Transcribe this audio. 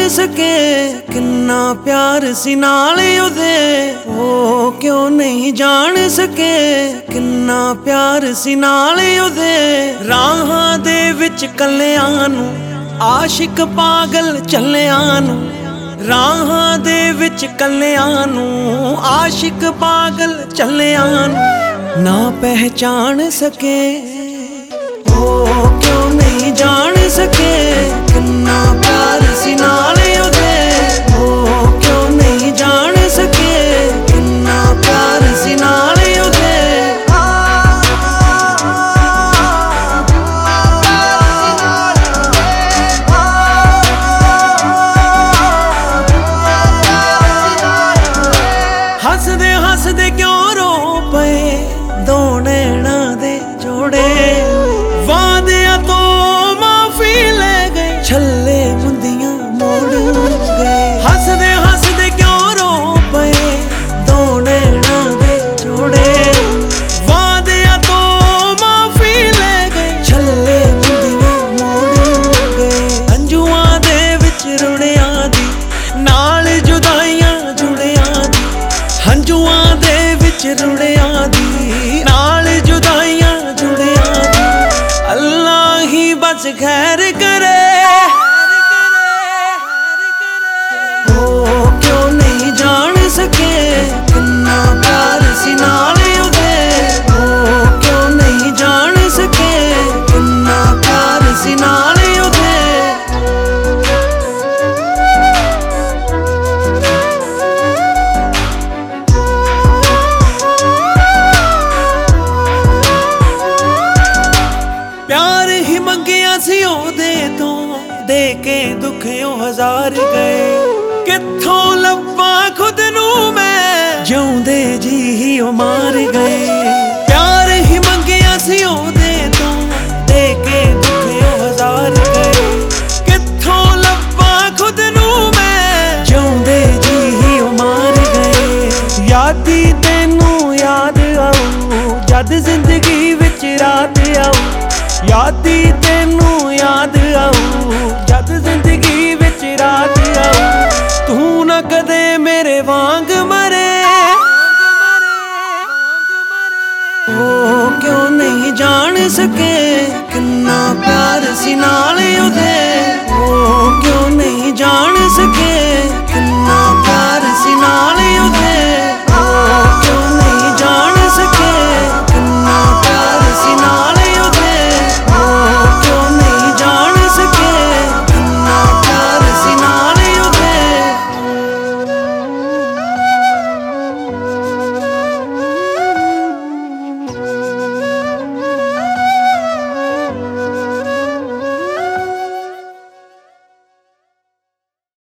सके किन्ना प्यार सी नाल ओदे। ओ क्यों नहीं जान सके किन्ना प्यार सी नाल ओदे। राहां दे विच कल्लियां नूं आशिक पागल चलियां नूं। राहां दे विच कल्लियां नूं आशिक पागल चलियां नूं ना पहचान सके। ओ क्यों नहीं जान सके किन्ना प्यार सी नाल ओदे। ओ क्यों नहीं जान सके किन्ना प्यार सी नाल ओदे। हसदे हसदे क्यों रो पे दो नैना दे जोड़े। वादिया तो माफी ले गए छल्ले मुंदियां मोड़ गए। हसदे हसदे क्यों रो पे दो नैना दे जोड़े। वादिया तो माफी ले गए छल्ले मुंदियां मोड़ गए। अंजुआं दे विच रुड़िया दी नाल जुदाइयां जुड़िया दी। हंजुआं दे विच रुड़िया दी नाल जुदाइयां जुड़िया दी। अल्लाह ही बस खैर करे। ओ क्यों नहीं जान सके किन्ना प्यार सी नाल ओदे। ओ क्यों नहीं जान सके किन्ना प्यार सी नाल ओदे। प्यार ही मंगिया सी ओदे तो दे के दुख ओ हजार गए। कित्थों लब्बा खुद नू मैं जिउंदे जी ही ओ मार गए। प्यार ही मंगिया सी ओदे तो दे के दुख ओ हजार गए। कित्थों लब्बा खुद नू मैं जिउंदे जी ही ओ मार गए। यादी तैनू याद आऊ जद जिंदगी विच रात आऊ। यादी तैनू याद आऊ जद जिंदगी विच रात आऊ। तू ना कदे मेरे वांग मरे। ओ क्यों नहीं जान सके किन्ना प्यार सी नाल